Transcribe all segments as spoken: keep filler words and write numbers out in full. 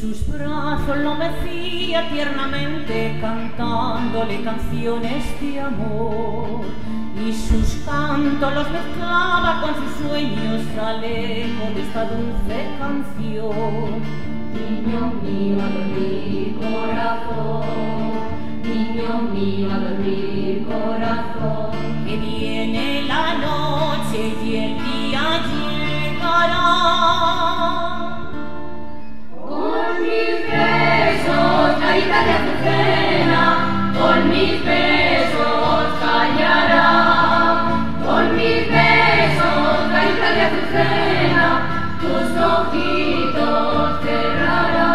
sus brazos lo mecía tiernamente, cantándole canciones de amor, y sus cantos los mezclaba con sus sueños al eco de esta dulce canción. Niño mío, a dormir, corazón, niño mío, a dormir, corazón, que viene la noche y el día llegará. Con mis besos, carita de azucena, con mis besos callará. Con mis besos, carita de azucena, tus ojitos cerrará.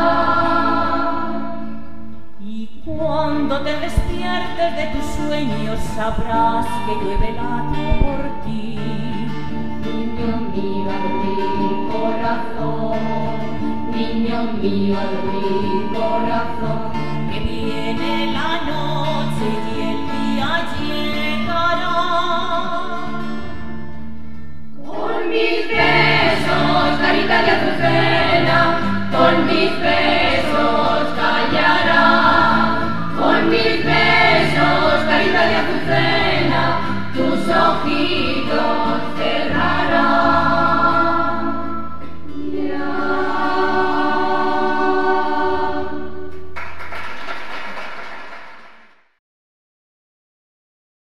Y cuando te despiertes de tus sueños sabrás que yo he velado por ti. Niño mío, a dormir, corazón, niño mío, a dormir, corazón, que viene la noche y el día llegará. con mis besos, carita de azucena, con mis besos callará. Con mis besos, carita de azucena, tus ojitos